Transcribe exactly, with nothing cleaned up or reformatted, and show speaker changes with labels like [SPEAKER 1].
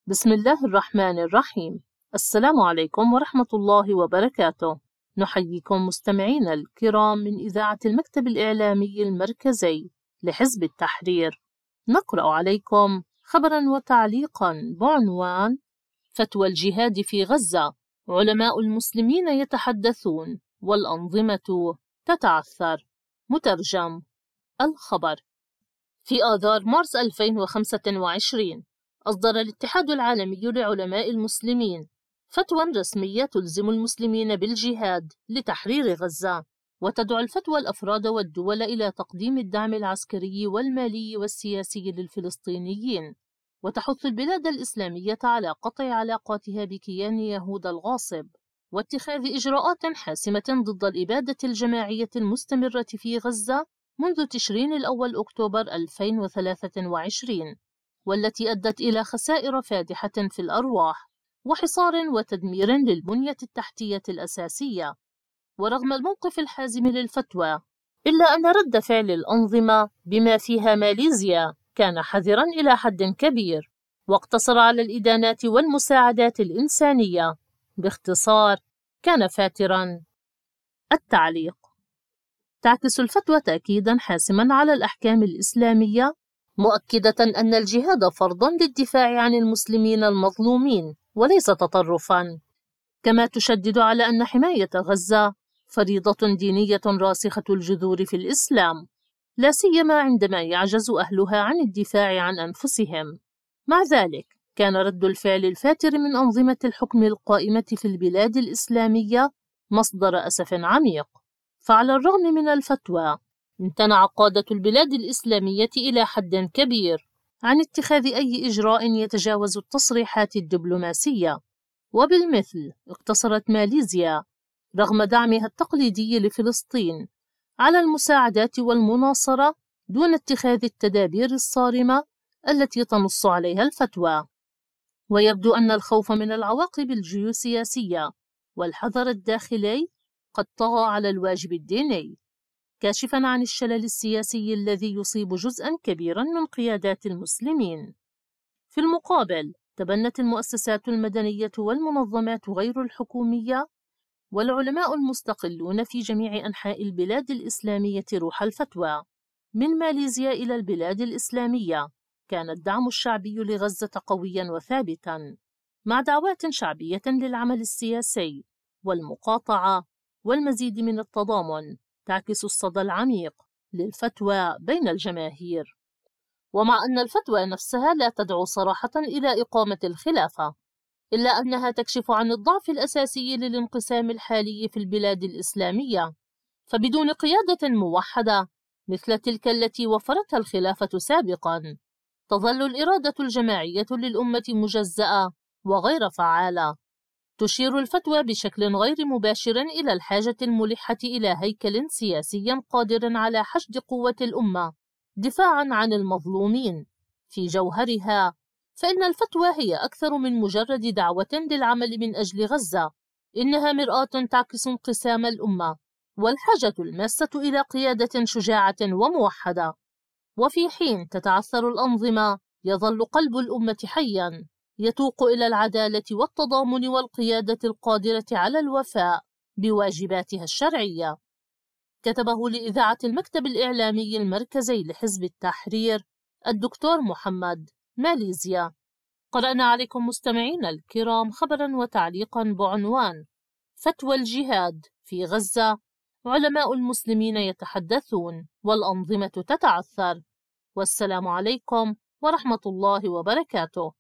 [SPEAKER 1] بسم الله الرحمن الرحيم. السلام عليكم ورحمة الله وبركاته. نحييكم مستمعينا الكرام من إذاعة المكتب الإعلامي المركزي لحزب التحرير. نقرأ عليكم خبرا وتعليقا بعنوان: فتوى الجهاد في غزة، علماء المسلمين يتحدثون والأنظمة تتعثر. مترجم. الخبر: في آذار مارس ألفين وخمسة وعشرين أصدر الاتحاد العالمي لعلماء المسلمين فتوى رسمية تلزم المسلمين بالجهاد لتحرير غزة، وتدعو الفتوى الأفراد والدول إلى تقديم الدعم العسكري والمالي والسياسي للفلسطينيين، وتحث البلاد الإسلامية على قطع علاقاتها بكيان يهود الغاصب، واتخاذ إجراءات حاسمة ضد الإبادة الجماعية المستمرة في غزة منذ تشرين الأول أكتوبر ألفين وثلاثة وعشرين، والتي أدت إلى خسائر فادحة في الأرواح وحصار وتدمير للبنية التحتية الأساسية. ورغم الموقف الحازم للفتوى، إلا أن رد فعل الأنظمة بما فيها ماليزيا كان حذرا إلى حد كبير، واقتصر على الإدانات والمساعدات الإنسانية. باختصار، كان فاترا. التعليق: تعكس الفتوى تأكيدا حاسما على الأحكام الإسلامية، مؤكدة أن الجهاد فرض للدفاع عن المسلمين المظلومين وليس تطرفا، كما تشدد على أن حماية غزة فريضة دينية راسخة الجذور في الإسلام، لا سيما عندما يعجز أهلها عن الدفاع عن أنفسهم. مع ذلك، كان رد الفعل الفاتر من أنظمة الحكم القائمة في البلاد الإسلامية مصدر أسف عميق، فعلى الرغم من الفتوى، امتنع قادة البلاد الإسلامية إلى حد كبير عن اتخاذ أي إجراء يتجاوز التصريحات الدبلوماسية. وبالمثل، اقتصرت ماليزيا رغم دعمها التقليدي لفلسطين على المساعدات والمناصرة دون اتخاذ التدابير الصارمة التي تنص عليها الفتوى. ويبدو أن الخوف من العواقب الجيوسياسية والحذر الداخلي قد طغى على الواجب الديني، كاشفا عن الشلل السياسي الذي يصيب جزءا كبيرا من قيادات المسلمين. في المقابل، تبنت المؤسسات المدنية والمنظمات غير الحكومية والعلماء المستقلون في جميع أنحاء البلاد الإسلامية روح الفتوى. من ماليزيا إلى البلاد الإسلامية، كان الدعم الشعبي لغزة قويا وثابتا، مع دعوات شعبية للعمل السياسي والمقاطعة والمزيد من التضامن تعكس الصدى العميق للفتوى بين الجماهير. ومع أن الفتوى نفسها لا تدعو صراحة إلى إقامة الخلافة، إلا أنها تكشف عن الضعف الأساسي للانقسام الحالي في البلاد الإسلامية، فبدون قيادة موحدة مثل تلك التي وفرتها الخلافة سابقا، تظل الإرادة الجماعية للأمة مجزأة وغير فعالة. تشير الفتوى بشكل غير مباشر إلى الحاجة الملحة إلى هيكل سياسي قادر على حشد قوة الأمة دفاعا عن المظلومين. في جوهرها، فإن الفتوى هي أكثر من مجرد دعوة للعمل من أجل غزة، إنها مرآة تعكس انقسام الأمة والحاجة الماسة إلى قيادة شجاعة وموحدة. وفي حين تتعثر الأنظمة، يظل قلب الأمة حيا، يتوق إلى العدالة والتضامن والقيادة القادرة على الوفاء بواجباتها الشرعية. كتبه لإذاعة المكتب الإعلامي المركزي لحزب التحرير الدكتور محمد، ماليزيا. قرأنا عليكم مستمعينا الكرام خبرا وتعليقا بعنوان: فتوى الجهاد في غزة، علماء المسلمين يتحدثون والأنظمة تتعثر. والسلام عليكم ورحمة الله وبركاته.